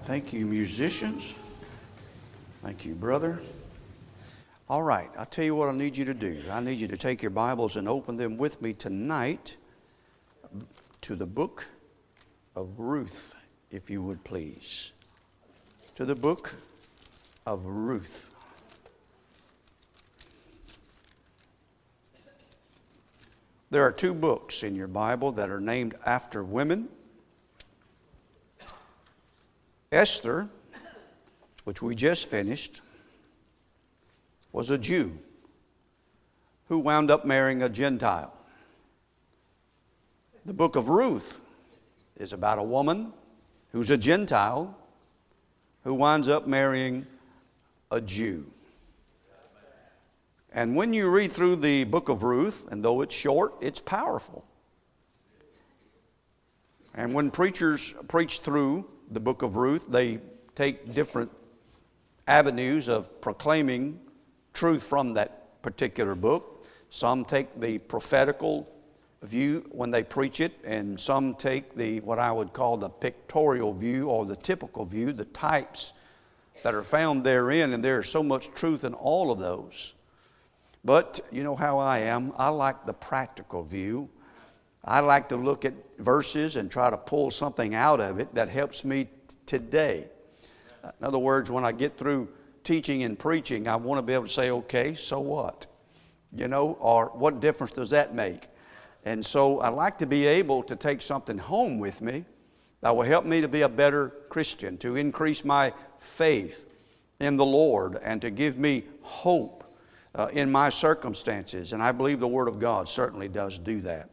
Thank you, musicians. Thank you, brother. All right, I'll tell you what I need you to do. I need you to take your Bibles and open them with me tonight to the book of Ruth, if you would please. To the book of Ruth. There are two books in your Bible that are named after women. Esther, which we just finished, was a Jew who wound up marrying a Gentile. The book of Ruth is about a woman who's a Gentile who winds up marrying a Jew. And when you read through the book of Ruth, and though it's short, it's powerful. And when preachers preach through the book of Ruth, they take different avenues of proclaiming truth from that particular book. Some take the prophetical view when they preach it, and some take the what I would call the pictorial view or the typical view, the types that are found therein, and there is so much truth in all of those. But you know how I am. I like the practical view. I like to look at verses and try to pull something out of it that helps me today. In other words, when I get through teaching and preaching, I want to be able to say, okay, so what? You know, or what difference does that make? And so I like to be able to take something home with me that will help me to be a better Christian, to increase my faith in the Lord, and to give me hope in my circumstances. And I believe the Word of God certainly does do that.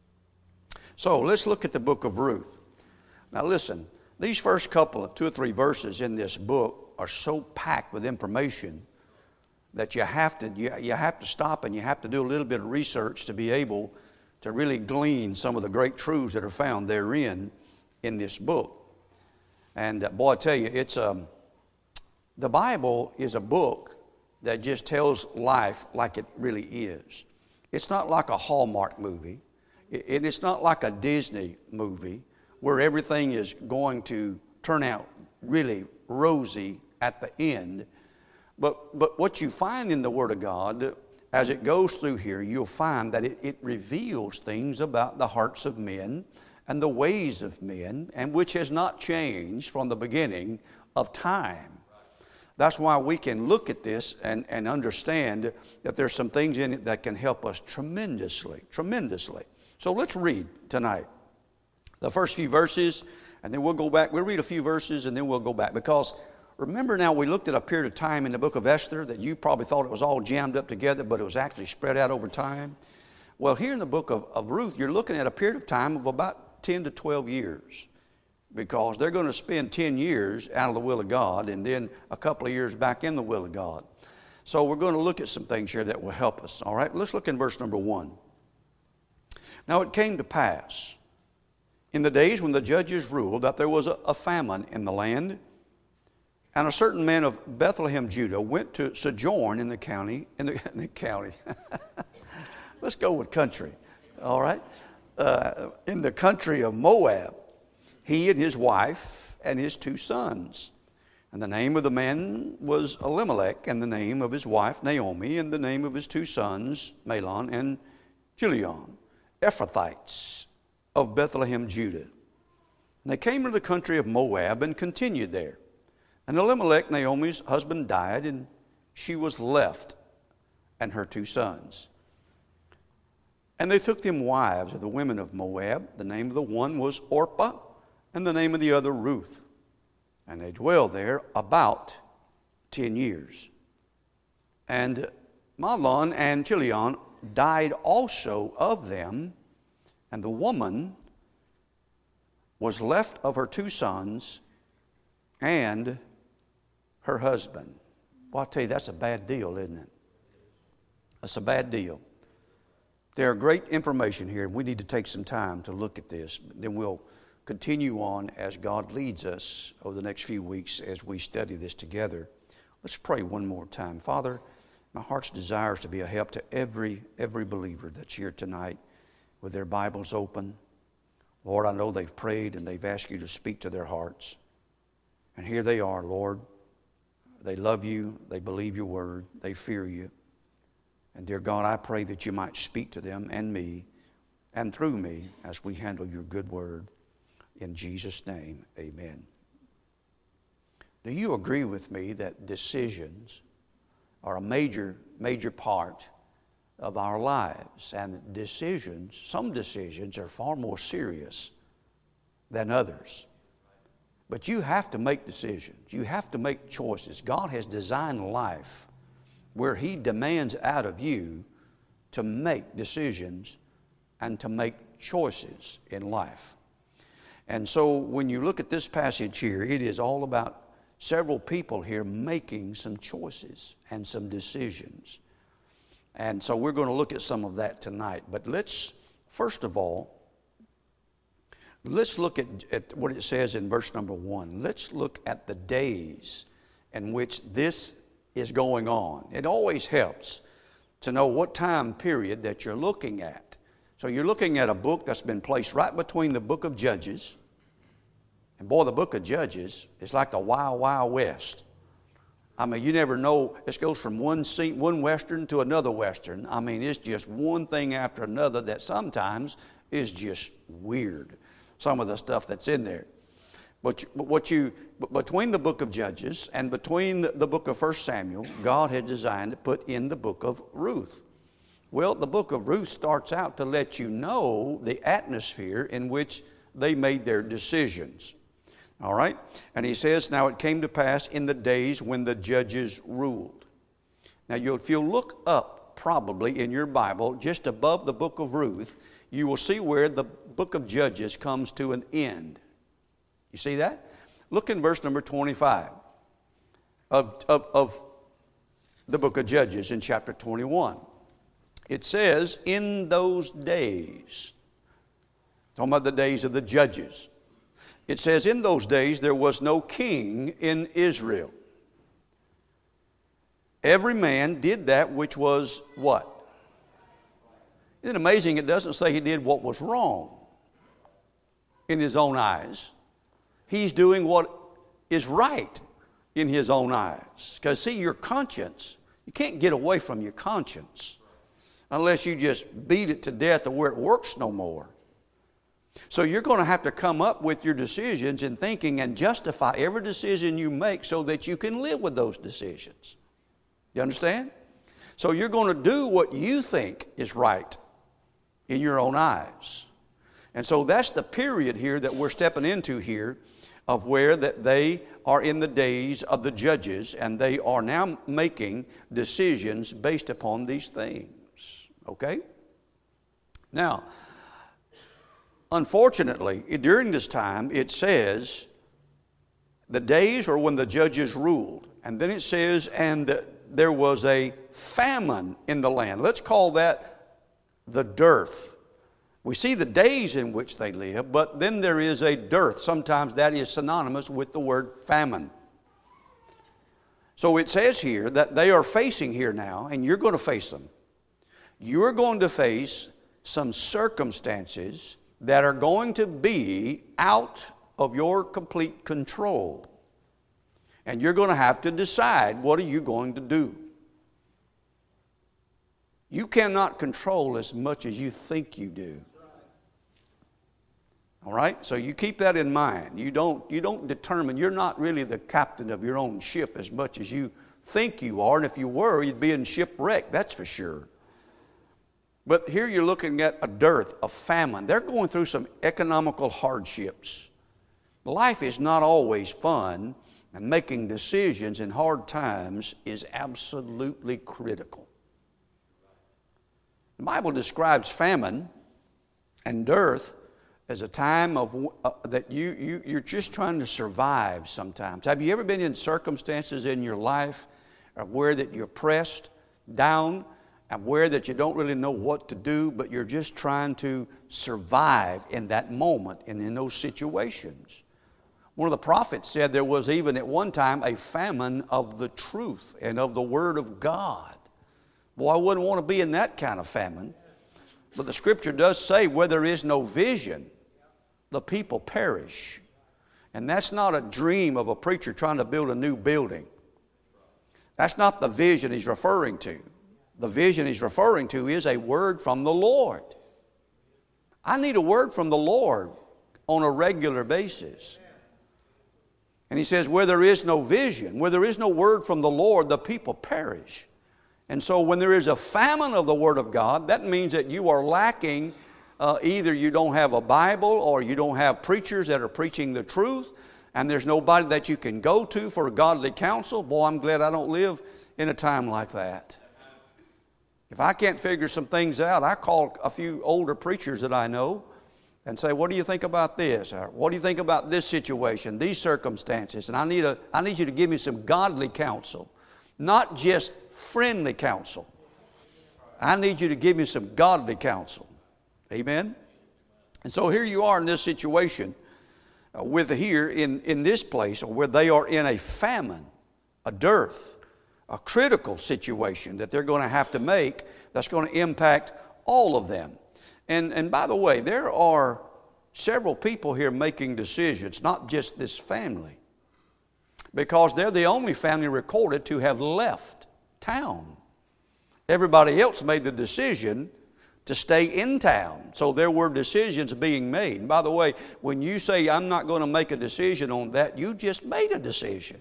So let's look at the book of Ruth. Now listen, these first couple of 2 or 3 verses in this book are so packed with information that you have to stop and you have to do a little bit of research to be able to really glean some of the great truths that are found therein in this book. And boy, I tell you, the Bible is a book that just tells life like it really is. It's not like a Hallmark movie. It's not like a Disney movie where everything is going to turn out really rosy at the end. But what you find in the Word of God, as it goes through here, you'll find that it reveals things about the hearts of men and the ways of men, and which has not changed from the beginning of time. That's why we can look at this and understand that there's some things in it that can help us tremendously. So let's read tonight the first few verses, and then we'll go back. We'll read a few verses, and then we'll go back. Because remember now, we looked at a period of time in the book of Esther that you probably thought it was all jammed up together, but it was actually spread out over time. Well, here in the book of Ruth, you're looking at a period of time of about 10 to 12 years. Because they're going to spend 10 years out of the will of God and then a couple of years back in the will of God. So we're going to look at some things here that will help us. All right, let's look in verse number 1. Now it came to pass in the days when the judges ruled that there was a famine in the land, and a certain man of Bethlehem, Judah, went to sojourn in the county. Let's go with country. All right, in the country of Moab. He and his wife and his 2 sons. And the name of the man was Elimelech, and the name of his wife Naomi, and the name of his 2 sons Mahlon and Chilion, Ephrathites of Bethlehem, Judah. And they came to the country of Moab and continued there. And Elimelech, Naomi's husband, died, and she was left and her 2 sons. And they took them wives of the women of Moab. The name of the one was Orpah, and the name of the other Ruth. And they dwelled there about 10 years. And Mahlon and Chilion died also of them, and the woman was left of her 2 sons and her husband. Well, I'll tell you, that's a bad deal, isn't it? That's a bad deal. There are great information here. We need to take some time to look at this. Then we'll continue on as God leads us over the next few weeks as we study this together. Let's pray one more time. Father, my heart's desire is to be a help to every believer that's here tonight with their Bibles open. Lord, I know they've prayed and they've asked you to speak to their hearts. And here they are, Lord. They love you. They believe your word. They fear you. And dear God, I pray that you might speak to them and me and through me as we handle your good word. In Jesus' name, amen. Do you agree with me that decisions are a major part of our lives? And some decisions are far more serious than others. But you have to make decisions. You have to make choices. God has designed life where He demands out of you to make decisions and to make choices in life. And so when you look at this passage here, it is all about several people here making some choices and some decisions. And so we're going to look at some of that tonight. But first of all, let's look at what it says in verse number 1. Let's look at the days in which this is going on. It always helps to know what time period that you're looking at. So you're looking at a book that's been placed right between the book of Judges. And boy, the book of Judges is like the Wild Wild West. I mean, you never know. This goes from one Western to another Western. I mean, it's just one thing after another that sometimes is just weird, some of the stuff that's in there. But between the book of Judges and between the book of 1 Samuel, God had designed to put in the book of Ruth. Well, the book of Ruth starts out to let you know the atmosphere in which they made their decisions. All right? And he says, now it came to pass in the days when the judges ruled. Now, if you'll look up probably in your Bible, just above the book of Ruth, you will see where the book of Judges comes to an end. You see that? Look in verse number 25 of the book of Judges in chapter 21. It says, in those days, talking about the days of the judges, it says, in those days there was no king in Israel. Every man did that which was what? Isn't it amazing? It doesn't say he did what was wrong in his own eyes. He's doing what is right in his own eyes. Because see, your conscience, you can't get away from your conscience unless you just beat it to death to where it works no more. So you're going to have to come up with your decisions and thinking and justify every decision you make so that you can live with those decisions. You understand? So you're going to do what you think is right in your own eyes. And so that's the period here that we're stepping into here of where that they are in the days of the judges and they are now making decisions based upon these things. Okay? Now, unfortunately, during this time, it says the days are when the judges ruled. And then it says, and there was a famine in the land. Let's call that the dearth. We see the days in which they live, but then there is a dearth. Sometimes that is synonymous with the word famine. So it says here that they are facing here now, and you're going to face them. You're going to face some circumstances that are going to be out of your complete control. And you're going to have to decide, what are you going to do? You cannot control as much as you think you do. All right? So you keep that in mind. You don't determine, you're not really the captain of your own ship as much as you think you are. And if you were, you'd be in shipwreck, that's for sure. But here you're looking at a dearth, a famine. They're going through some economical hardships. Life is not always fun, and making decisions in hard times is absolutely critical. The Bible describes famine and dearth as a time of that you're just trying to survive sometimes. Have you ever been in circumstances in your life where that you're pressed down and where that you don't really know what to do, but you're just trying to survive in that moment and in those situations? One of the prophets said there was even at one time a famine of the truth and of the Word of God. Boy, I wouldn't want to be in that kind of famine. But the Scripture does say where there is no vision, the people perish. And that's not a dream of a preacher trying to build a new building. That's not the vision he's referring to. The vision he's referring to is a word from the Lord. I need a word from the Lord on a regular basis. And he says, where there is no vision, where there is no word from the Lord, the people perish. And so when there is a famine of the Word of God, that means that you are lacking, either you don't have a Bible or you don't have preachers that are preaching the truth, and there's nobody that you can go to for godly counsel. Boy, I'm glad I don't live in a time like that. If I can't figure some things out, I call a few older preachers that I know and say, what do you think about this? Or, what do you think about this situation, these circumstances? And I need you to give me some godly counsel, not just friendly counsel. I need you to give me some godly counsel. Amen? And so here you are in this situation in this place where they are in a famine, a dearth, a critical situation that they're going to have to make that's going to impact all of them. And by the way, there are several people here making decisions, not just this family, because they're the only family recorded to have left town. Everybody else made the decision to stay in town. So there were decisions being made. And by the way, when you say, I'm not going to make a decision on that, you just made a decision.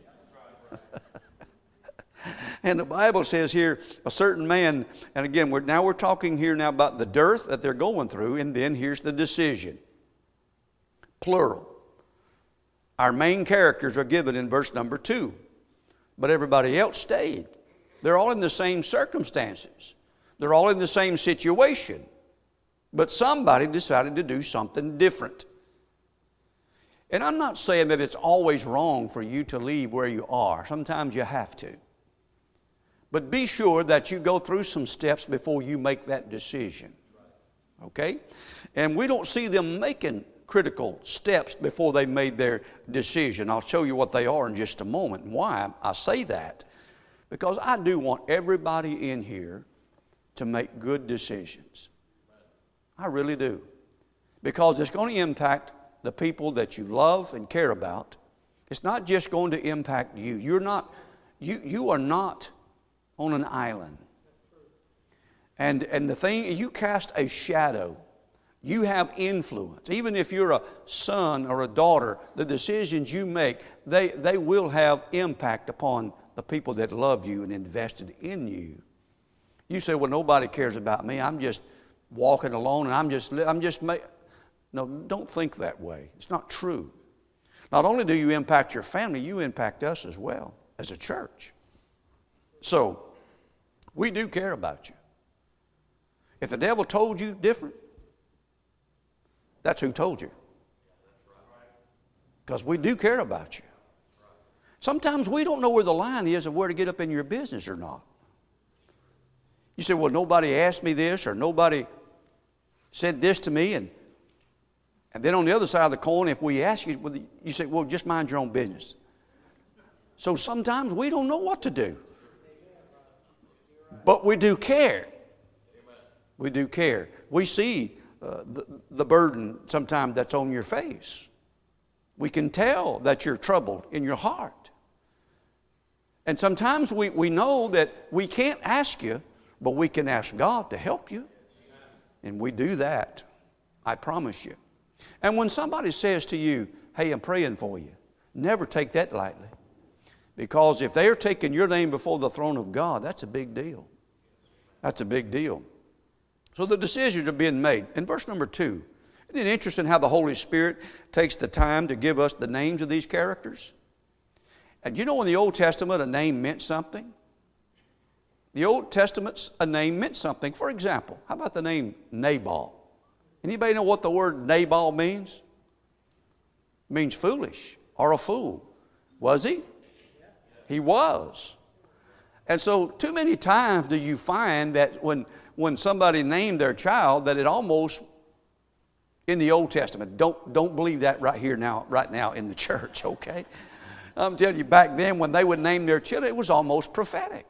And the Bible says here, a certain man, and again, we're talking here now about the dearth that they're going through, and then here's the decision. Plural. Our main characters are given in verse number 2, but everybody else stayed. They're all in the same circumstances. They're all in the same situation. But somebody decided to do something different. And I'm not saying that it's always wrong for you to leave where you are. Sometimes you have to. But be sure that you go through some steps before you make that decision. Okay? And we don't see them making critical steps before they made their decision. I'll show you what they are in just a moment and why I say that. Because I do want everybody in here to make good decisions. I really do. Because it's going to impact the people that you love and care about. It's not just going to impact you. You are not on an island. And the thing, you cast a shadow. You have influence. Even if you're a son or a daughter, the decisions you make, they will have impact upon the people that love you and invested in you. You say, well, nobody cares about me. I'm just walking alone and I'm just No, don't think that way. It's not true. Not only do you impact your family, you impact us as well as a church. So, we do care about you. If the devil told you different, that's who told you. Because we do care about you. Sometimes we don't know where the line is of where to get up in your business or not. You say, well, nobody asked me this or nobody said this to me. And then on the other side of the coin, if we ask you, you say, well, just mind your own business. So sometimes we don't know what to do. But we do care. We do care. We see the burden sometimes that's on your face. We can tell that you're troubled in your heart. And sometimes we know that we can't ask you, but we can ask God to help you. And we do that. I promise you. And when somebody says to you, hey, I'm praying for you, never take that lightly. Because if they're taking your name before the throne of God, that's a big deal. That's a big deal. So the decisions are being made. In verse number 2, isn't it interesting how the Holy Spirit takes the time to give us the names of these characters? And you know in the Old Testament a name meant something? The Old Testament's a name meant something. For example, how about the name Nabal? Anybody know what the word Nabal means? It means foolish or a fool. Was he? He was. And so too many times do you find that when somebody named their child that it almost, in the Old Testament, don't believe that right now in the church, okay? I'm telling you, back then when they would name their children, it was almost prophetic.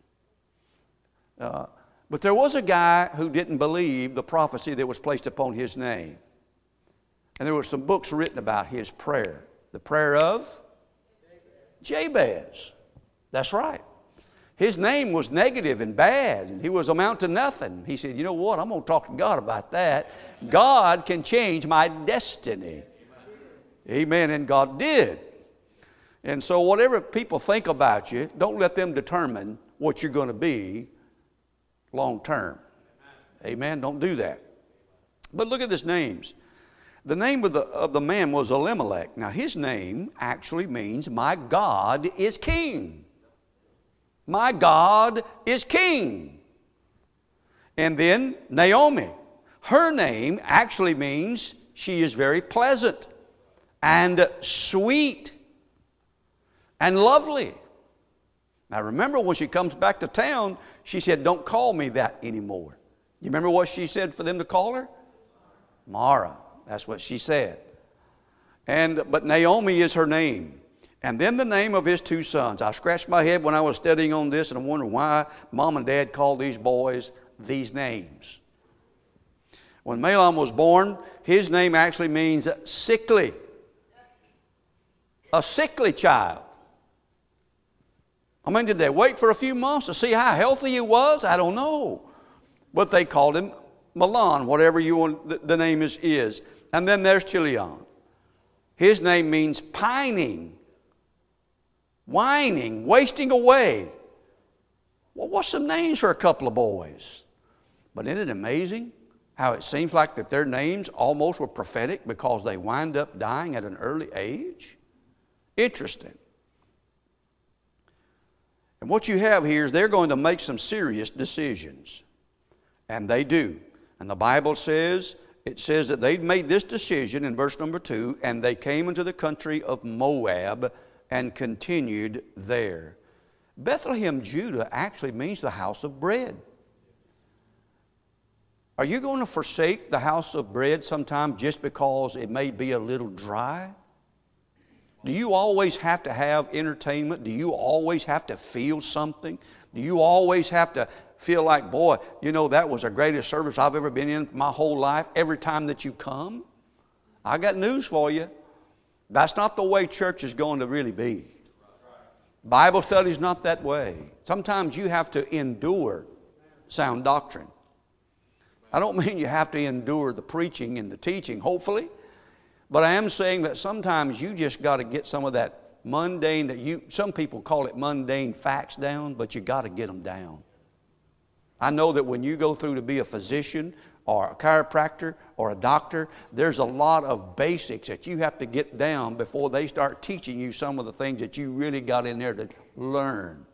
But there was a guy who didn't believe the prophecy that was placed upon his name. And there were some books written about his prayer The prayer of Jabez. That's right. His name was negative and bad, and he was amount to nothing. He said, you know what, I'm going to talk to God about that. God can change my destiny. Amen, and God did. And so whatever people think about you, don't let them determine what you're going to be long term. Amen, don't do that. But look at his names. The name of the man was Elimelech. Now his name actually means, my God is king. My God is king. And then Naomi. Her name actually means she is very pleasant and sweet and lovely. Now remember, when she comes back to town, she said, don't call me that anymore. You remember what she said for them to call her? Mara. That's what she said. But Naomi is her name. And then the name of his two sons. I scratched my head when I was studying on this, and I wondered why Mom and Dad called these boys these names. When Mahlon was born, his name actually means sickly. A sickly child. I mean, did they wait for a few months to see how healthy he was? I don't know. But they called him Mahlon, whatever you want, the name is. And then there's Chilion. His name means pining, whining, wasting away. Well, what's some names for a couple of boys? But isn't it amazing how it seems like that their names almost were prophetic because they wind up dying at an early age? Interesting. And what you have here is they're going to make some serious decisions. And they do. And the Bible says, it says that they made this decision in verse number 2, and they came into the country of Moab and continued there. Bethlehem, Judah actually means the house of bread. Are you going to forsake the house of bread sometime just because it may be a little dry? Do you always have to have entertainment? Do you always have to feel something? Do you always have to feel like, boy, you know, that was the greatest service I've ever been in my whole life every time that you come? I got news for you. That's not the way church is going to really be. Bible study is not that way. Sometimes you have to endure sound doctrine. I don't mean you have to endure the preaching and the teaching, hopefully. But I am saying that sometimes you just got to get some of that mundane, some people call it mundane facts down, but you got to get them down. I know that when you go through to be a physician or a chiropractor or a doctor, there's a lot of basics that you have to get down before they start teaching you some of the things that you really got in there to learn.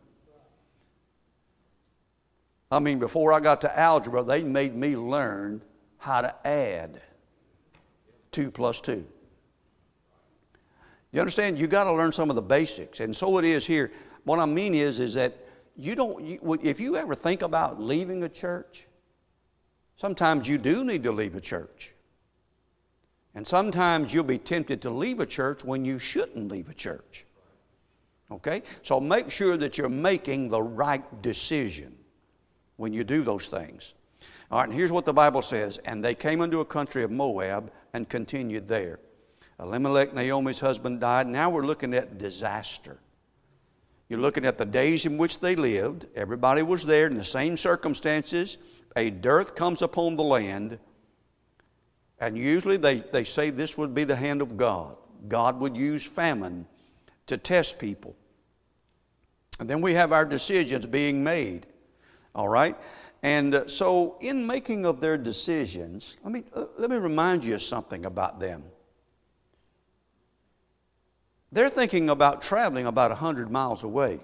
I mean, before I got to algebra, they made me learn how to add 2 plus 2. You understand? You got to learn some of the basics. And so it is here. What I mean is that if you ever think about leaving a church, sometimes you do need to leave a church. And sometimes you'll be tempted to leave a church when you shouldn't leave a church. Okay? So make sure that you're making the right decision when you do those things. All right, and here's what the Bible says. And they came into a country of Moab and continued there. Elimelech, Naomi's husband, died. Now we're looking at disaster. You're looking at the days in which they lived. Everybody was there in the same circumstances. A dearth comes upon the land. And usually they say this would be the hand of God. God would use famine to test people. And then we have our decisions being made. All right? And so in making of their decisions, let me remind you of something about them. They're thinking about traveling about 100 miles away.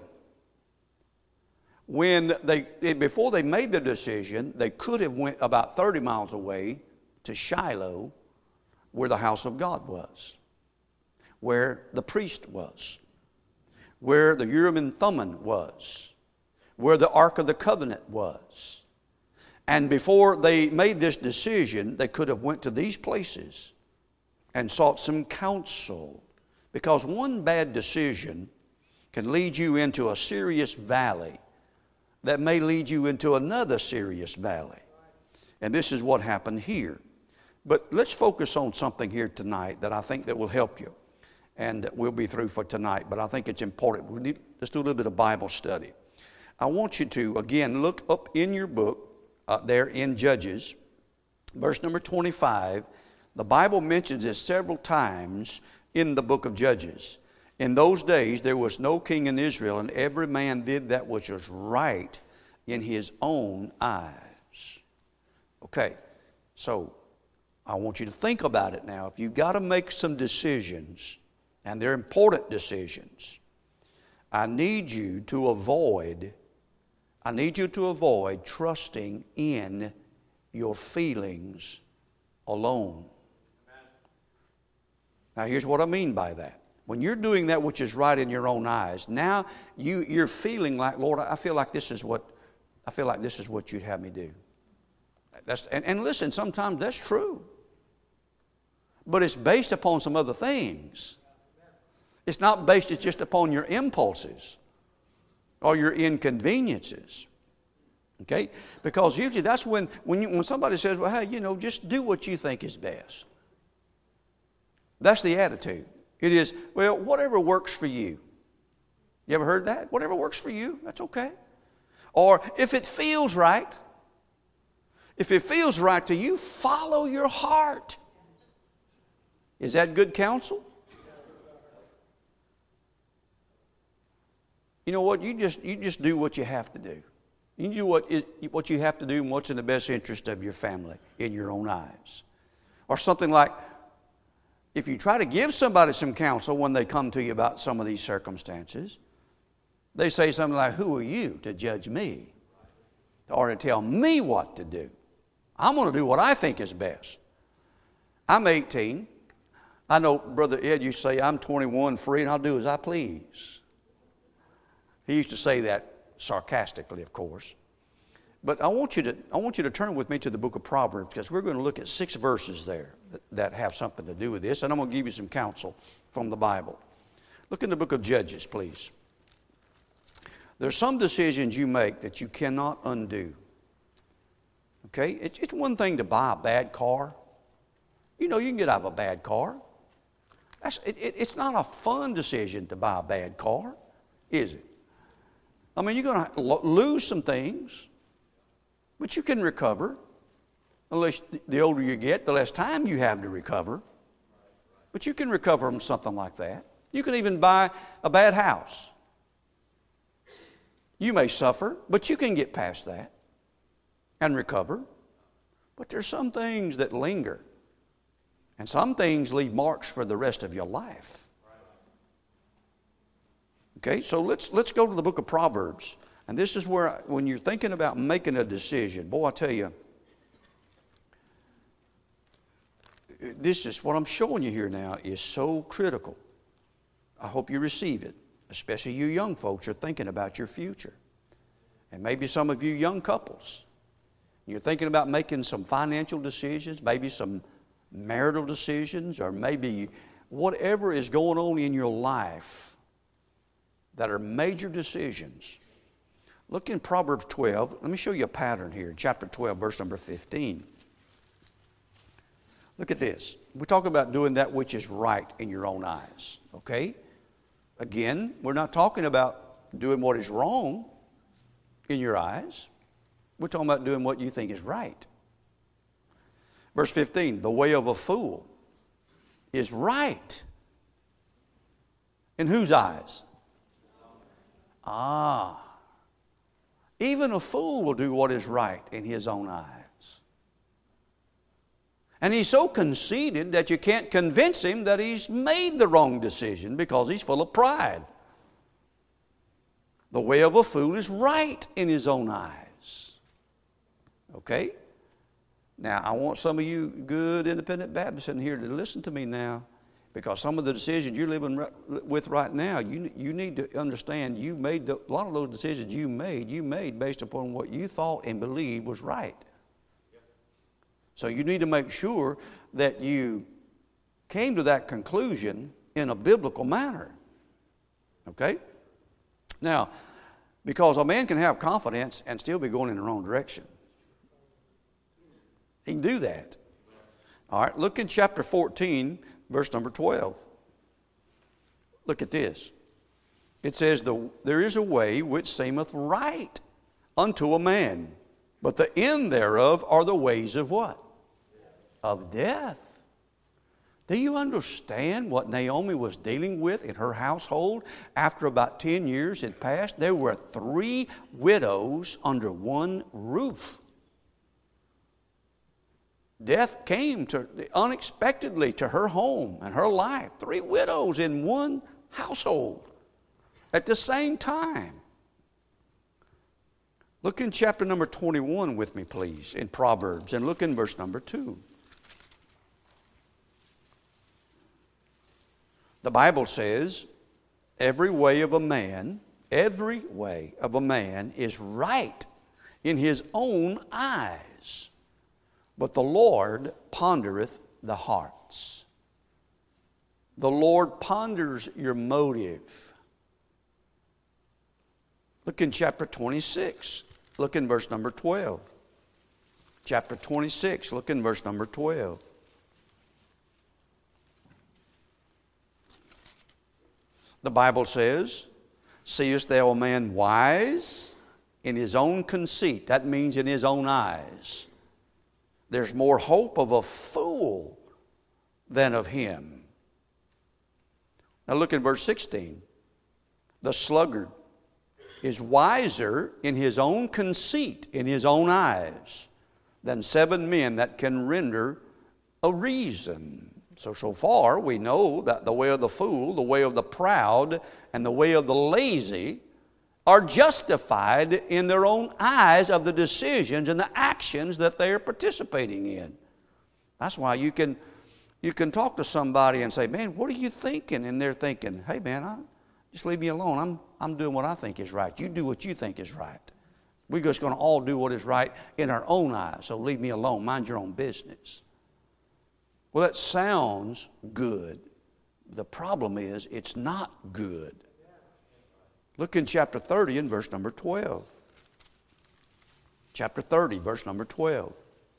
Before they made the decision, they could have went about 30 miles away to Shiloh, where the house of God was, where the priest was, where the Urim and Thummim was, where the Ark of the Covenant was. And before they made this decision, they could have went to these places and sought some counsel. Because one bad decision can lead you into a serious valley that may lead you into another serious valley. And this is what happened here. But let's focus on something here tonight that I think that will help you. and we'll be through for tonight. But I think it's important. Let's do a little bit of Bible study. I want you to, again, look up in your book, there in Judges, verse number 25. The Bible mentions this several times in the book of Judges. In those days there was no king in Israel, and every man did that which was right in his own eyes. Okay, so I want you to think about it now. If you've got to make some decisions, and they're important decisions, I need you to avoid trusting in your feelings alone. Now here's what I mean by that. When you're doing that which is right in your own eyes, now you're feeling like, Lord, I feel like this is what you'd have me do. And listen, sometimes that's true. But it's based upon some other things. It's not based just upon your impulses or your inconveniences. Okay? Because usually that's when somebody says, well, hey, just do what you think is best. That's the attitude. It is, well, whatever works for you. You ever heard that? Whatever works for you, that's okay. Or if it feels right to you, follow your heart. Is that good counsel? You know what? You just do what you have to do. You do what you have to do and what's in the best interest of your family in your own eyes. Or something like, if you try to give somebody some counsel when they come to you about some of these circumstances, they say something like, who are you to judge me or to tell me what to do? I'm going to do what I think is best. I'm 18. I know Brother Ed used to say, I'm 21, free, and I'll do as I please. He used to say that sarcastically, of course. But I want you to turn with me to the book of Proverbs, because we're going to look at 6 verses there that have something to do with this, and I'm going to give you some counsel from the Bible. Look in the book of Judges, please. There's some decisions you make that you cannot undo. Okay? It's one thing to buy a bad car. You can get out of a bad car. It's not a fun decision to buy a bad car, is it? I mean, you're going to lose some things, but you can recover. Unless the older you get, the less time you have to recover. But you can recover from something like that. You can even buy a bad house. You may suffer, but you can get past that and recover. But there's some things that linger. And some things leave marks for the rest of your life. Okay, so let's go to the book of Proverbs. And this is where, when you're thinking about making a decision, boy, I tell you, this is what I'm showing you here now is so critical. I hope you receive it, especially you young folks are thinking about your future. And maybe some of you young couples, you're thinking about making some financial decisions, maybe some marital decisions, or maybe whatever is going on in your life that are major decisions. Look in Proverbs 12. Let me show you a pattern here. Chapter 12, verse number 15. Look at this. We're talking about doing that which is right in your own eyes. Okay? Again, we're not talking about doing what is wrong in your eyes. We're talking about doing what you think is right. Verse 15, the way of a fool is right. In whose eyes? Even a fool will do what is right in his own eyes. And he's so conceited that you can't convince him that he's made the wrong decision because he's full of pride. The way of a fool is right in his own eyes. Okay? Now, I want some of you good independent Baptists in here to listen to me now, because some of the decisions you're living with right now, you need to understand a lot of those decisions you made based upon what you thought and believed was right. So you need to make sure that you came to that conclusion in a biblical manner. Okay? Now, because a man can have confidence and still be going in the wrong direction. He can do that. All right, look in chapter 14, verse number 12. Look at this. It says, there is a way which seemeth right unto a man, but the end thereof are the ways of what? Of death. Do you understand what Naomi was dealing with in her household after about 10 years had passed? There were 3 widows under one roof. Death came unexpectedly to her home and her life. 3 widows in one household at the same time. Look in chapter number 21 with me, please, in Proverbs, and look in verse number 2. The Bible says, every way of a man is right in his own eyes, but the Lord pondereth the hearts. The Lord ponders your motive. Look in chapter 26. Look in verse number 12. Chapter 26, look in verse number 12. The Bible says, seest thou a man wise in his own conceit? That means in his own eyes. There's more hope of a fool than of him. Now look at verse 16. The sluggard is wiser in his own conceit, in his own eyes, than 7 men that can render a reason. So far we know that the way of the fool, the way of the proud, and the way of the lazy are justified in their own eyes of the decisions and the actions that they are participating in. That's why you can talk to somebody and say, man, what are you thinking? And they're thinking, hey man, just leave me alone. I'm doing what I think is right. You do what you think is right. We're just going to all do what is right in our own eyes. So leave me alone. Mind your own business. Well, that sounds good. The problem is it's not good. Look in chapter 30 and verse number 12. Chapter 30, verse number 12.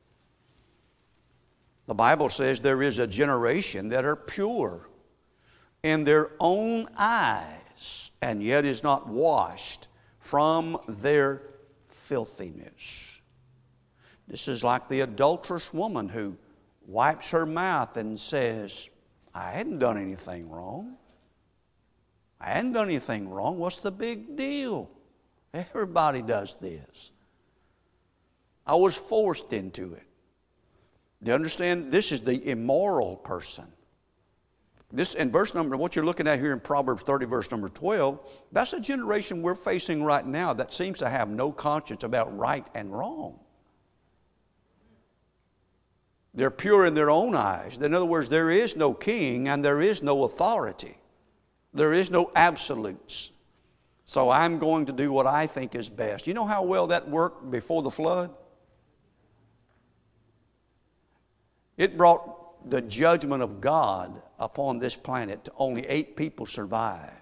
The Bible says there is a generation that are pure in their own eyes, and yet is not washed from their filthiness. This is like the adulterous woman who wipes her mouth and says, I hadn't done anything wrong. I hadn't done anything wrong. What's the big deal? Everybody does this. I was forced into it. Do you understand? This is the immoral person. This in verse number, what you're looking at here in Proverbs 30, verse number 12, that's a generation we're facing right now that seems to have no conscience about right and wrong. They're pure in their own eyes. In other words, there is no king and there is no authority. There is no absolutes. So I'm going to do what I think is best. You know how well that worked before the flood? It brought the judgment of God upon this planet to only 8 people survived.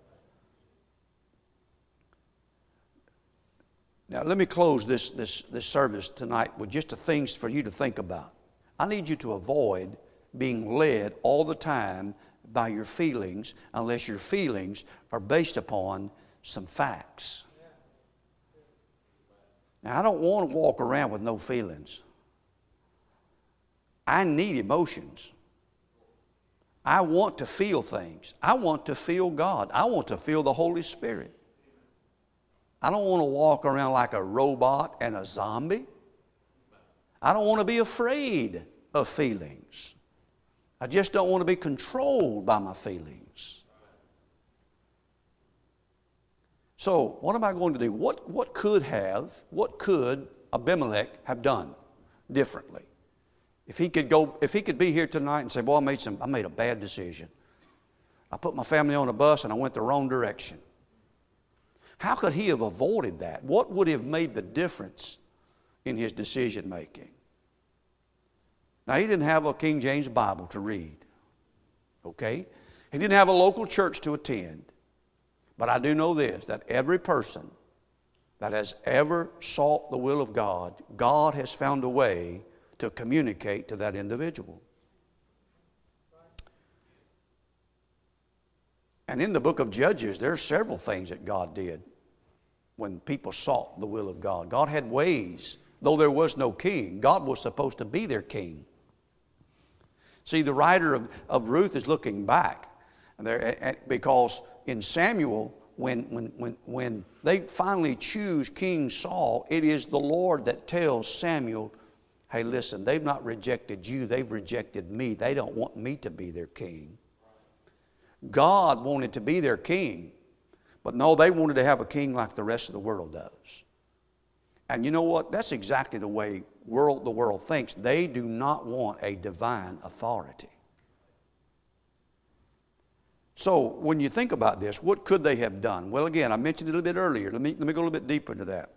Now let me close this service tonight with just the things for you to think about. I need you to avoid being led all the time by your feelings unless your feelings are based upon some facts. Now, I don't want to walk around with no feelings. I need emotions. I want to feel things. I want to feel God. I want to feel the Holy Spirit. I don't want to walk around like a robot and a zombie. I don't want to be afraid of feelings. I just don't want to be controlled by my feelings. So, what am I going to do? What could Abimelech have done differently? If he could be here tonight and say, boy, I made a bad decision. I put my family on a bus and I went the wrong direction. How could he have avoided that? What would have made the difference in his decision making? Now, he didn't have a King James Bible to read. Okay? He didn't have a local church to attend. But I do know this, that every person that has ever sought the will of God, God has found a way to communicate to that individual. And in the book of Judges, there are several things that God did when people sought the will of God. God had ways. Though there was no king, God was supposed to be their king. See, the writer of Ruth is looking back. Because in Samuel, when they finally choose King Saul, it is the Lord that tells Samuel, hey, listen, they've not rejected you, they've rejected me. They don't want me to be their king. God wanted to be their king, but no, they wanted to have a king like the rest of the world does. And you know what? That's exactly the way the world thinks. They do not want a divine authority. So when you think about this, what could they have done? Well, again, I mentioned it a little bit earlier. Let me go a little bit deeper into that.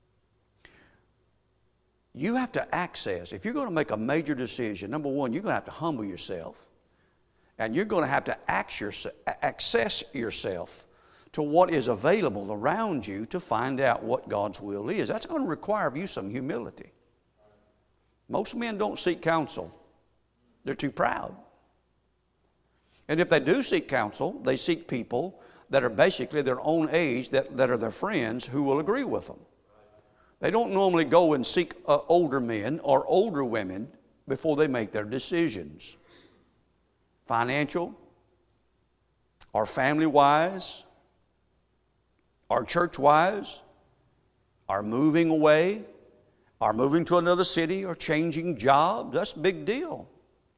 You have to access, if you're going to make a major decision, number one, you're going to have to humble yourself. And you're going to have to access yourself to what is available around you to find out what God's will is. That's going to require of you some humility. Most men don't seek counsel. They're too proud. And if they do seek counsel, they seek people that are basically their own age, that are their friends who will agree with them. They don't normally go and seek older men or older women before they make their decisions. Financial, or family-wise, or church-wise, or moving away, or moving to another city, or changing jobs. That's a big deal.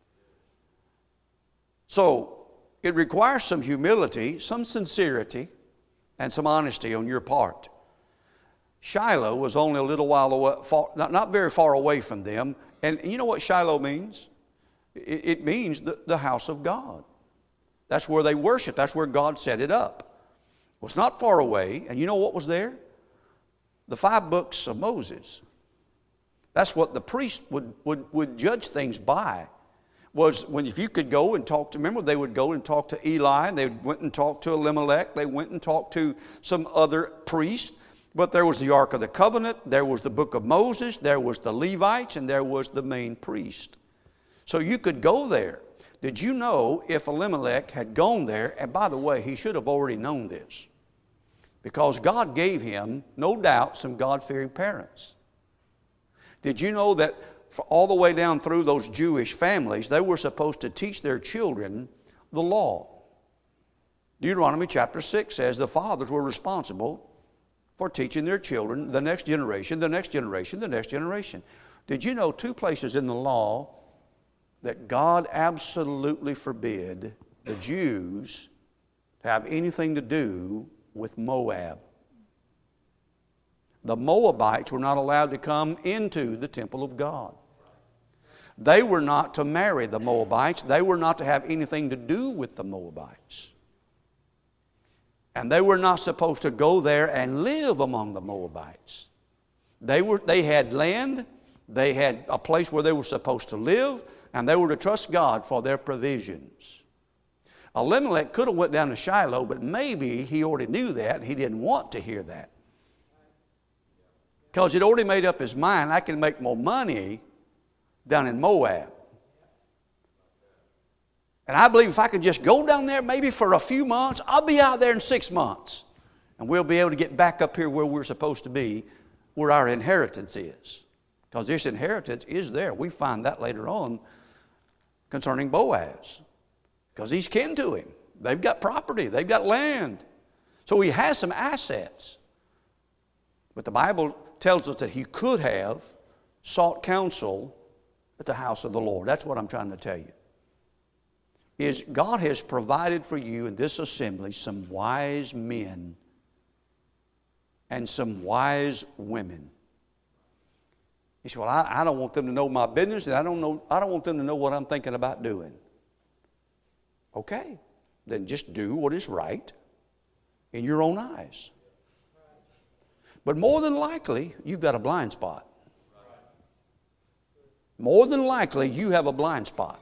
So it requires some humility, some sincerity, and some honesty on your part. Shiloh was only a little while away, not very far away from them. And you know what Shiloh means? It means the house of God. That's where they worship. That's where God set it up. It was not far away. And you know what was there? The 5 books of Moses. That's what the priest would judge things by. Was when if you could go and talk to, remember they would go and talk to Eli, and they went and talked to Elimelech, they went and talked to some other priests, but there was the Ark of the Covenant, there was the book of Moses, there was the Levites, and there was the main priest. So you could go there. Did you know if Elimelech had gone there, and by the way, he should have already known this, because God gave him, no doubt, some God-fearing parents. Did you know that for all the way down through those Jewish families, they were supposed to teach their children the law? Deuteronomy chapter 6 says the fathers were responsible for teaching their children, the next generation, the next generation, the next generation. Did you know 2 places in the law that God absolutely forbid the Jews to have anything to do with Moab? The Moabites were not allowed to come into the temple of God. They were not to marry the Moabites. They were not to have anything to do with the Moabites. And they were not supposed to go there and live among the Moabites. They had land, they had a place where they were supposed to live, and they were to trust God for their provisions. Elimelech could have went down to Shiloh, but maybe he already knew that and he didn't want to hear that. Because he'd already made up his mind, I can make more money down in Moab. And I believe if I could just go down there maybe for a few months, I'll be out there in 6 months. And we'll be able to get back up here where we're supposed to be, where our inheritance is. Because this inheritance is there. We find that later on concerning Boaz. Because he's kin to him. They've got property. They've got land. So he has some assets. But the Bible tells us that he could have sought counsel at the house of the Lord. That's what I'm trying to tell you. Is God has provided for you in this assembly some wise men and some wise women. He said, well, I don't want them to know my business, and I don't want them to know what I'm thinking about doing. Okay, then just do what is right in your own eyes. But more than likely, you've got a blind spot. More than likely, you have a blind spot.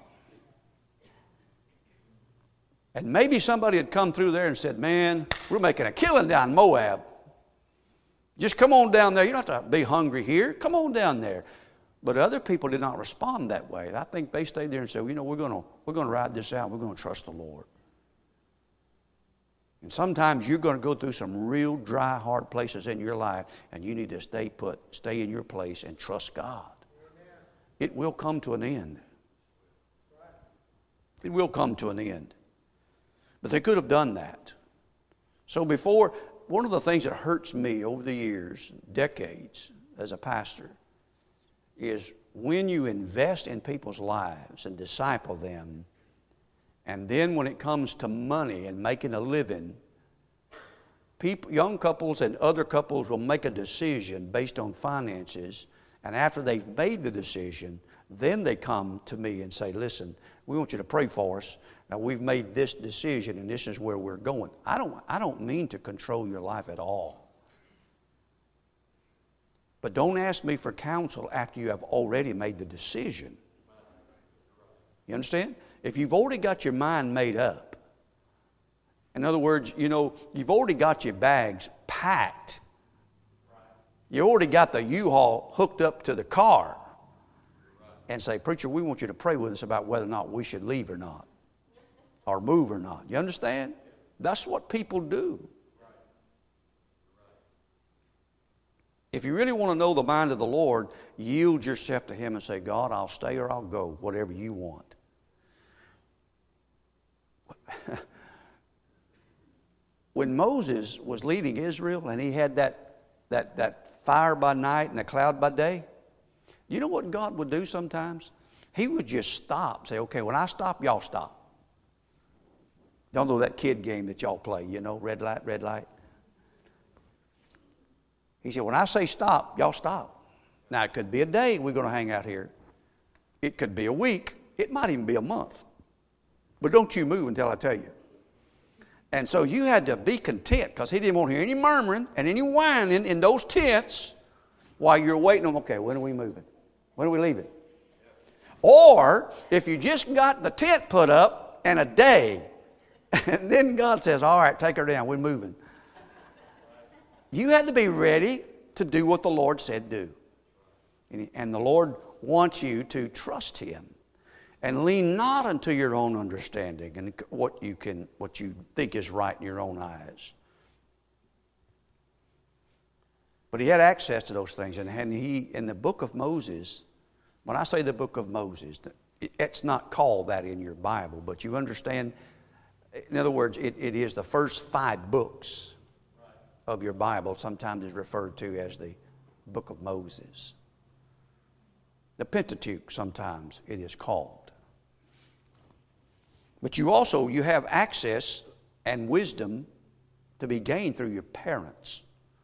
And maybe somebody had come through there and said, man, we're making a killing down in Moab. Just come on down there. You don't have to be hungry here. Come on down there. But other people did not respond that way. I think they stayed there and said, well, you know, we're going to ride this out. We're going to trust the Lord. And sometimes you're going to go through some real dry, hard places in your life, and you need to stay put, stay in your place, and trust God. Amen. It will come to an end. It will come to an end. But they could have done that. So before, one of the things that hurts me over the years, decades as a pastor, is when you invest in people's lives and disciple them, and then when it comes to money and making a living, young couples and other couples will make a decision based on finances, and after they've made the decision, then they come to me and say, listen, we want you to pray for us. Now we've made this decision and this is where we're going. I don't mean to control your life at all. But don't ask me for counsel after you have already made the decision. You understand? If you've already got your mind made up, in other words, you've already got your bags packed. You already got the U-Haul hooked up to the car. And say, preacher, we want you to pray with us about whether or not we should leave or not. Or move or not. You understand? That's what people do. If you really want to know the mind of the Lord, yield yourself to Him and say, God, I'll stay or I'll go, whatever you want. When Moses was leading Israel and he had that fire by night and a cloud by day, you know what God would do sometimes? He would just stop, say, okay, when I stop, y'all stop. Don't know that kid game that y'all play, red light, red light. He said, when I say stop, y'all stop. Now, it could be a day we're going to hang out here. It could be a week. It might even be a month. But don't you move until I tell you. And so you had to be content because he didn't want to hear any murmuring and any whining in those tents while you're waiting on, okay, when are we moving? When are we leaving? Or if you just got the tent put up and a day, and then God says, all right, take her down, we're moving. You had to be ready to do what the Lord said do. And the Lord wants you to trust Him and lean not unto your own understanding and what you think is right in your own eyes. But he had access to those things. And he, in the book of Moses, when I say the book of Moses, it's not called that in your Bible, but you understand, in other words, it is the first 5 books of your Bible. Sometimes is referred to as the book of Moses. The Pentateuch, sometimes it is called. But you have access and wisdom to be gained through your parents.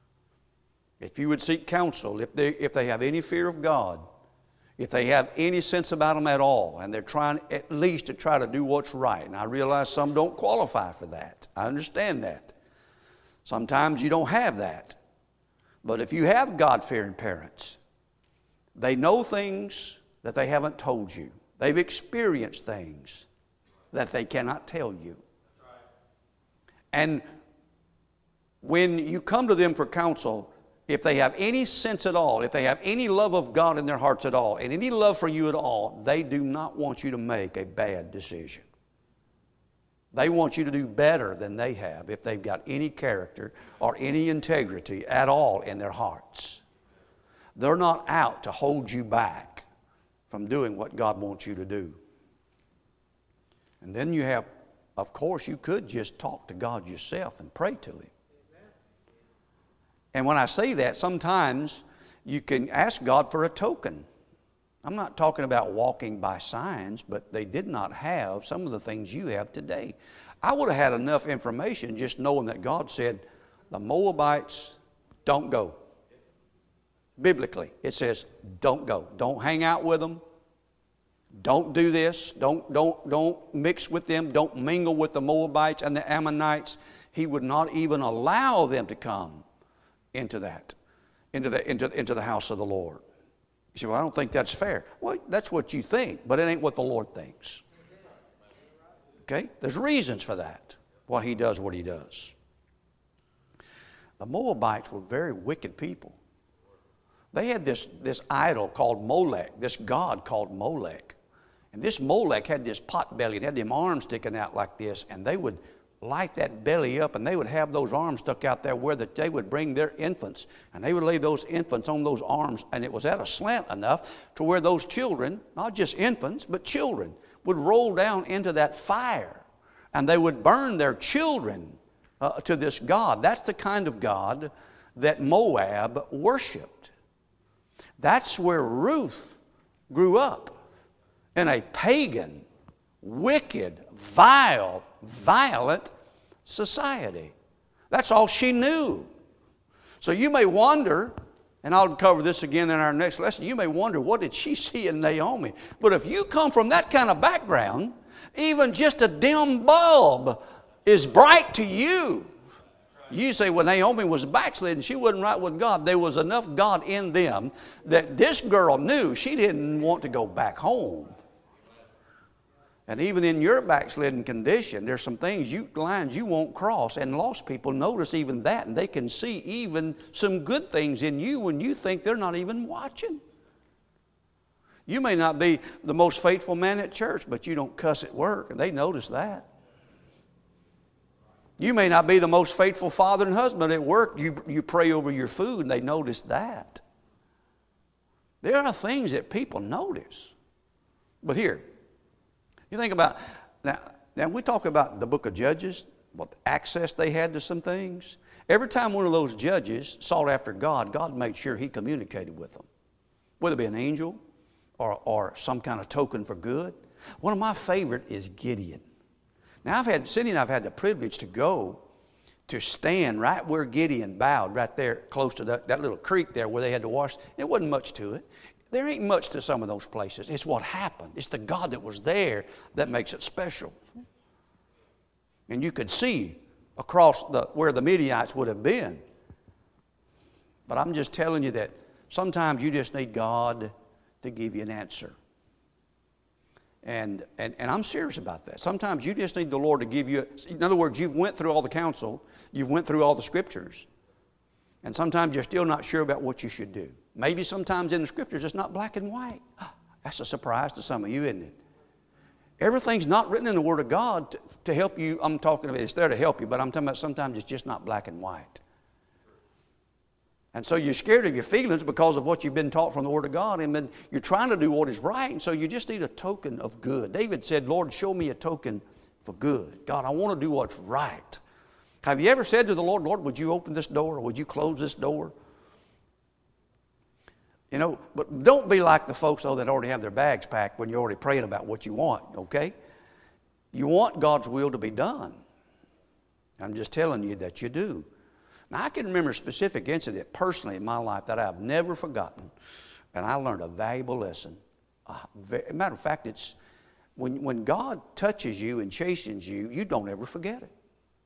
If you would seek counsel, if they have any fear of God, if they have any sense about them at all, and they're trying at least to try to do what's right. And I realize some don't qualify for that. I understand that. Sometimes you don't have that. But if you have God-fearing parents, they know things that they haven't told you. They've experienced things that they cannot tell you. And when you come to them for counsel, if they have any sense at all, if they have any love of God in their hearts at all, and any love for you at all, they do not want you to make a bad decision. They want you to do better than they have if they've got any character or any integrity at all in their hearts. They're not out to hold you back from doing what God wants you to do. And then you have, of course, you could just talk to God yourself and pray to Him. And when I say that, sometimes you can ask God for a token. I'm not talking about walking by signs, but they did not have some of the things you have today. I would have had enough information just knowing that God said, the Moabites, don't go. Biblically, it says, don't go. Don't hang out with them. Don't do this. Don't mix with them. Don't mingle with the Moabites and the Ammonites. He would not even allow them to come into the house of the Lord. You say, well, I don't think that's fair. Well, that's what you think, but it ain't what the Lord thinks. Okay? There's reasons for that, why He does what He does. The Moabites were very wicked people. They had this idol called Molech, this god called Molech. And this Molech had this pot belly, it had them arms sticking out like this, and they would light that belly up, and they would have those arms stuck out there where they would bring their infants, and they would lay those infants on those arms, and it was at a slant enough to where those children, not just infants, but children, would roll down into that fire, and they would burn their children to this God. That's the kind of God that Moab worshiped. That's where Ruth grew up, in a pagan, wicked, vile, violent society. That's all she knew. So you may wonder, and I'll cover this again in our next lesson, you may wonder, what did she see in Naomi? But if you come from that kind of background, even just a dim bulb is bright to you. You say, well, Naomi was backslidden. She wasn't right with God. There was enough God in them that this girl knew she didn't want to go back home. And even in your backslidden condition, there's some lines you won't cross. And lost people notice even that, and they can see even some good things in you when you think they're not even watching. You may not be the most faithful man at church, but you don't cuss at work, and they notice that. You may not be the most faithful father and husband at work. You pray over your food, and they notice that. There are things that people notice. But here, you think about, now we talk about the book of Judges, what access they had to some things. Every time one of those judges sought after God, God made sure he communicated with them. Whether it be an angel or some kind of token for good. One of my favorite is Gideon. Now Cindy and I've had the privilege to go to stand right where Gideon bowed, right there close to that little creek there where they had to wash. It wasn't much to it. There ain't much to some of those places. It's what happened. It's the God that was there that makes it special. And you could see across where the Midianites would have been. But I'm just telling you that sometimes you just need God to give you an answer. And I'm serious about that. Sometimes you just need the Lord to give you, in other words, you've went through all the counsel, you've went through all the scriptures, and sometimes you're still not sure about what you should do. Maybe sometimes in the scriptures it's not black and white. That's a surprise to some of you, isn't it? Everything's not written in the Word of God to help you. I'm talking about it's there to help you, but I'm talking about sometimes it's just not black and white. And so you're scared of your feelings because of what you've been taught from the Word of God, and then you're trying to do what is right, and so you just need a token of good. David said, Lord, show me a token for good. God, I want to do what's right. Have you ever said to the Lord, Lord, would you open this door, or would you close this door? You know, but don't be like the folks, though, that already have their bags packed when you're already praying about what you want, okay? You want God's will to be done. I'm just telling you that you do. Now, I can remember a specific incident personally in my life that I've never forgotten, and I learned a valuable lesson. Matter of fact, it's when God touches you and chastens you, you don't ever forget it.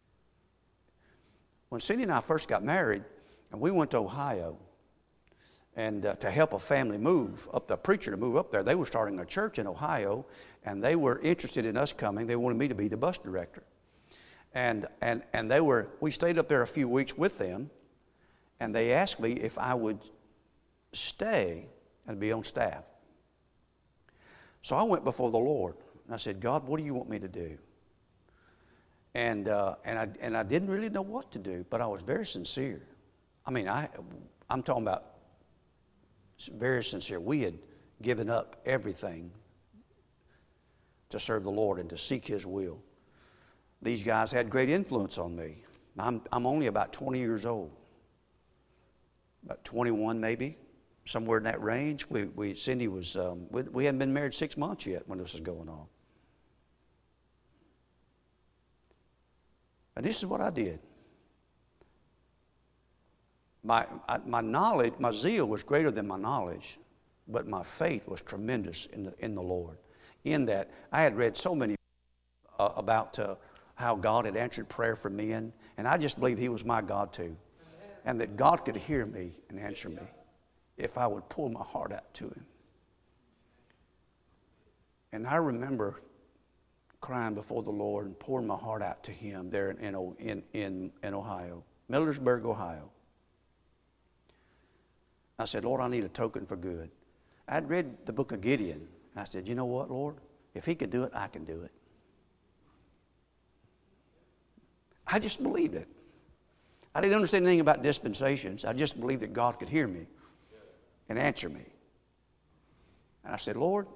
When Cindy and I first got married, and we went to Ohio, and to help a family move up, the preacher to move up there, they were starting a church in Ohio, and they were interested in us coming. They wanted me to be the bus director. And we stayed up there a few weeks with them, and they asked me if I would stay and be on staff. So I went before the Lord, and I said, God, what do you want me to do? And I didn't really know what to do, but I was very sincere. I mean, I'm talking about very sincere. We had given up everything to serve the Lord and to seek His will. These guys had great influence on me. I'm only about 20 years old, about 21 maybe, somewhere in that range. Cindy was we hadn't been married 6 months yet when this was going on. And this is what I did. My knowledge, my zeal was greater than my knowledge, but my faith was tremendous in the Lord. In that, I had read so many about how God had answered prayer for men, and I just believe He was my God too, and that God could hear me and answer me if I would pour my heart out to Him. And I remember crying before the Lord and pouring my heart out to Him there in Ohio, Millersburg, Ohio. I said, Lord, I need a token for good. I'd read the book of Gideon, and I said, you know what, Lord? If he could do it, I can do it. I just believed it. I didn't understand anything about dispensations. I just believed that God could hear me and answer me. And I said, Lord,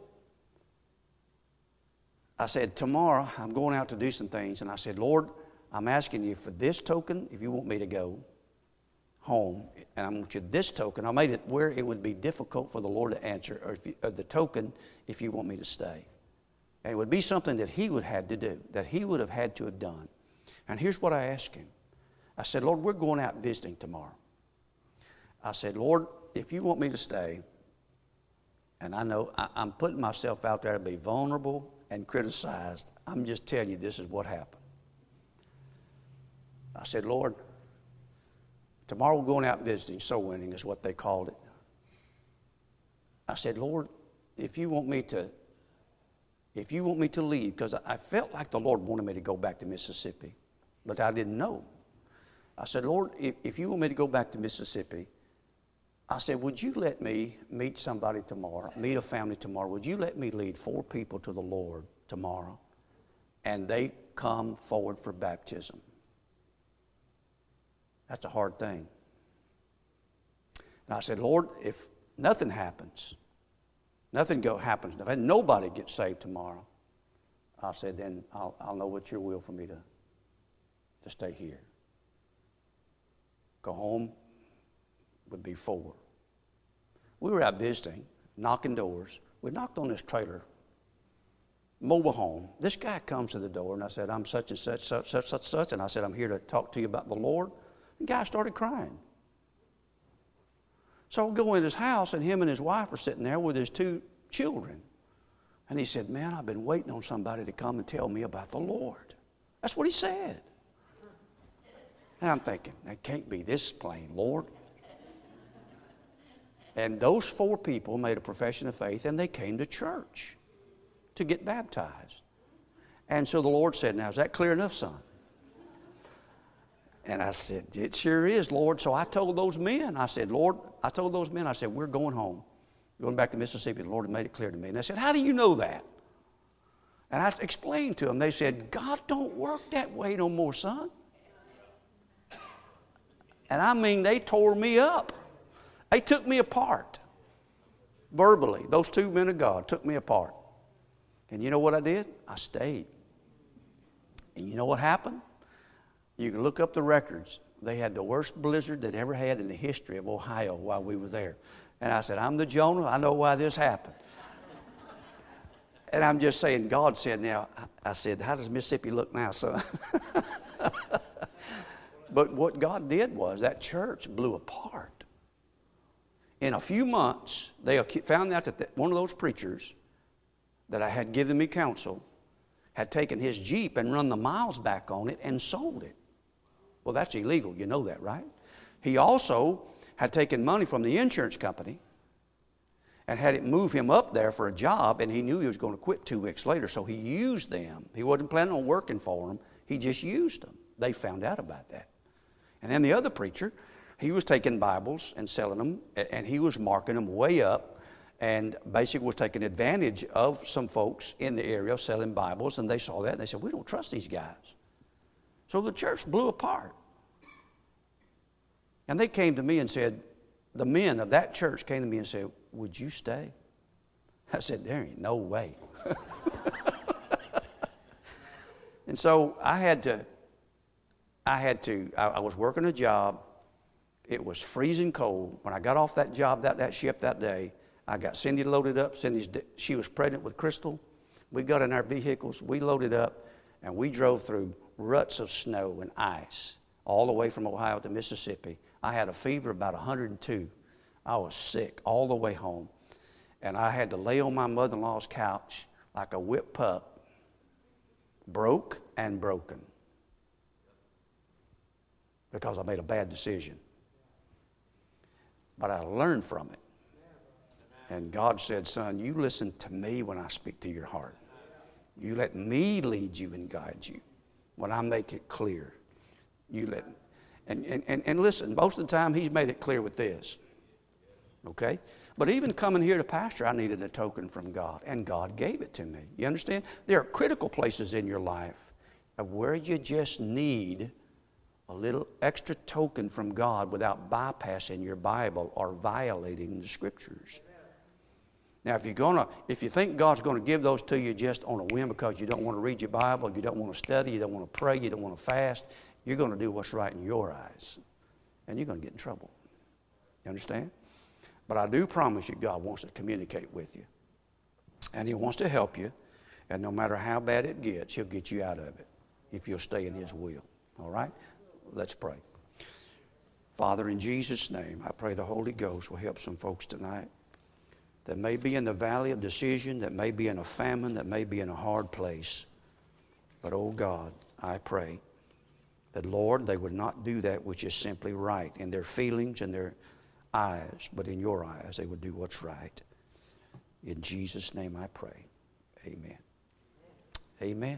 I said, tomorrow I'm going out to do some things. And I said, Lord, I'm asking you for this token if you want me to go home. And I want you this token. I made it where it would be difficult for the Lord to answer, or the token if you want me to stay. And it would be something that he would have had to do, that he would have had to have done. And here's what I asked him. I said, Lord, we're going out visiting tomorrow. I said, Lord, if you want me to stay, and I know I'm putting myself out there to be vulnerable and criticized. I'm just telling you this is what happened. I said, Lord, tomorrow we're going out visiting, soul winning is what they called it. I said, Lord, if you want me to leave, because I felt like the Lord wanted me to go back to Mississippi, but I didn't know. I said, Lord, if you want me to go back to Mississippi, I said, would you let me meet somebody tomorrow, meet a family tomorrow? Would you let me lead 4 people to the Lord tomorrow? And they come forward for baptism. That's a hard thing. And I said, Lord, if nothing happens, if nobody gets saved tomorrow, I said, then I'll know what your will for me to stay here. Go home would be 4. We were out visiting, knocking doors. We knocked on this trailer, mobile home. This guy comes to the door, and I said, I'm such and such, and I said, I'm here to talk to you about the Lord. The guy started crying. So I go in his house, and him and his wife are sitting there with his 2 children. And he said, man, I've been waiting on somebody to come and tell me about the Lord. That's what he said. And I'm thinking, that can't be this plain, Lord. And those 4 people made a profession of faith, and they came to church to get baptized. And so the Lord said, now, is that clear enough, son? And I said, it sure is, Lord. So I told those men, I said, we're going home. We're going back to Mississippi. The Lord had made it clear to me. And they said, how do you know that? And I explained to them. They said, God don't work that way no more, son. And I mean, they tore me up. They took me apart. Verbally, those 2 men of God took me apart. And you know what I did? I stayed. And you know what happened? You can look up the records. They had the worst blizzard that ever had in the history of Ohio while we were there. And I said, I'm the Jonah. I know why this happened. And I'm just saying, God said, now, I said, how does Mississippi look now, son? But what God did was that church blew apart. In a few months, they found out that one of those preachers that I had given me counsel had taken his Jeep and run the miles back on it and sold it. Well, that's illegal. You know that, right? He also had taken money from the insurance company and had it move him up there for a job, and he knew he was going to quit 2 weeks later, so he used them. He wasn't planning on working for them. He just used them. They found out about that. And then the other preacher, he was taking Bibles and selling them, and he was marking them way up, and basically was taking advantage of some folks in the area selling Bibles, and they saw that, and they said, we don't trust these guys. So the church blew apart. And they came to me and said, the men of that church came to me and said, would you stay? I said, there ain't no way. And so I was working a job. It was freezing cold. When I got off that job, that shift that day, I got Cindy loaded up. She was pregnant with Crystal. We got in our vehicles, we loaded up, and we drove through ruts of snow and ice all the way from Ohio to Mississippi. I had a fever about 102. I was sick all the way home. And I had to lay on my mother-in-law's couch like a whipped pup, broke and broken, because I made a bad decision. But I learned from it. And God said, son, you listen to me when I speak to your heart. You let me lead you and guide you. When I make it clear, you let me. And listen, most of the time he's made it clear with this. Okay? But even coming here to pastor, I needed a token from God, and God gave it to me. You understand? There are critical places in your life of where you just need a little extra token from God without bypassing your Bible or violating the Scriptures. Now, if you think God's going to give those to you just on a whim because you don't want to read your Bible, you don't want to study, you don't want to pray, you don't want to fast, you're going to do what's right in your eyes. And you're going to get in trouble. You understand? But I do promise you God wants to communicate with you. And He wants to help you. And no matter how bad it gets, He'll get you out of it if you'll stay in His will. All right? Let's pray. Father, in Jesus' name, I pray the Holy Ghost will help some folks tonight that may be in the valley of decision, that may be in a famine, that may be in a hard place. But, oh God, I pray that, Lord, they would not do that which is simply right in their feelings and their eyes, but in your eyes they would do what's right. In Jesus' name I pray. Amen. Amen.